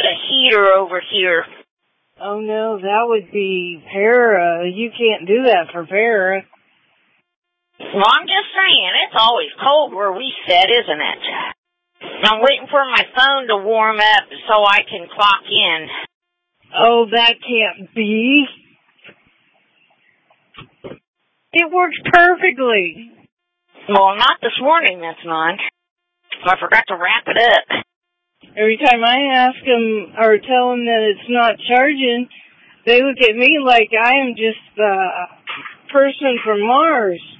a heater over here. Oh, no, that would be Para. You can't do that for Para. Well, I'm just saying, it's always cold where we sit, isn't it? I'm waiting for my phone to warm up so I can clock in. Oh, that can't be. It works perfectly. Well, not this morning, that's not. I forgot to wrap it up. Every time I ask them or tell them that it's not charging, they look at me like I am just a person from Mars.